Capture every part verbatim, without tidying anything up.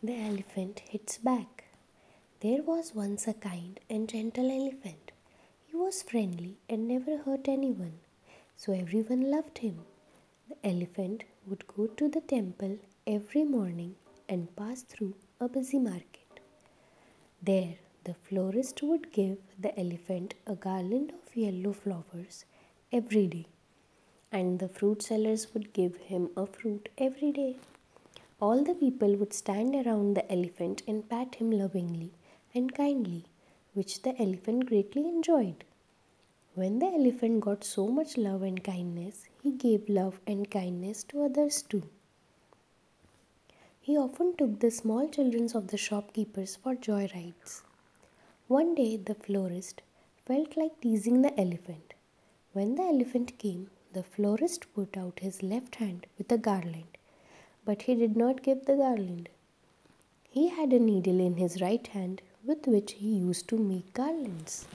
The elephant hits back. There was once a kind and gentle elephant. He was friendly and never hurt anyone, so everyone loved him. The elephant would go to the temple every morning and pass through a busy market. There, the florist would give the elephant a garland of yellow flowers every day, and the fruit sellers would give him a fruit every day. All the people would stand around the elephant and pat him lovingly and kindly, which the elephant greatly enjoyed. When the elephant got so much love and kindness, he gave love and kindness to others too. He often took the small children of the shopkeepers for joy rides. One day the florist felt like teasing the elephant. When the elephant came, the florist put out his left hand with a garland, but he did not give the garland. He had a needle in his right hand with which he used to make garlands.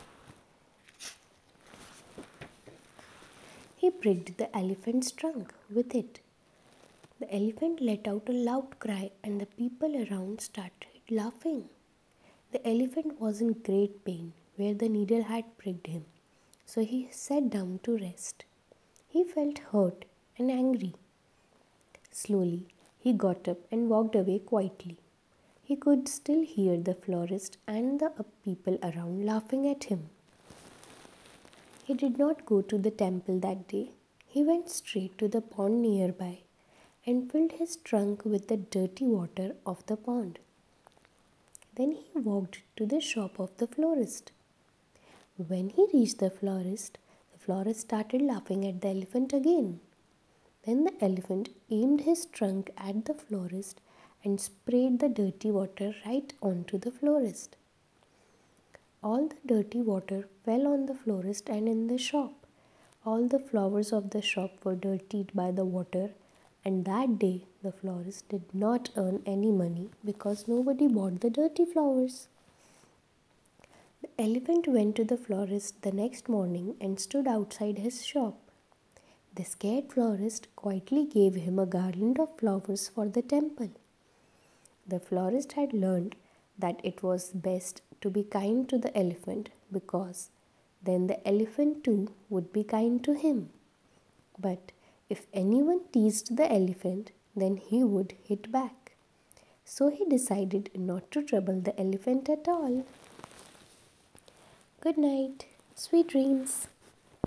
He pricked the elephant's trunk with it. The elephant let out a loud cry and the people around started laughing. The elephant was in great pain where the needle had pricked him, so he sat down to rest. He felt hurt and angry. Slowly, he got up and walked away quietly. He could still hear the florist and the people around laughing at him. He did not go to the temple that day. He went straight to the pond nearby and filled his trunk with the dirty water of the pond. Then he walked to the shop of the florist. When he reached the florist, the florist started laughing at the elephant again. Then the elephant aimed his trunk at the florist and sprayed the dirty water right onto the florist. All the dirty water fell on the florist and in the shop. All the flowers of the shop were dirtied by the water, and that day the florist did not earn any money because nobody bought the dirty flowers. The elephant went to the florist the next morning and stood outside his shop. The scared florist quietly gave him a garland of flowers for the temple. The florist had learned that it was best to be kind to the elephant because then the elephant too would be kind to him. But if anyone teased the elephant, then he would hit back. So he decided not to trouble the elephant at all. Good night. Sweet dreams.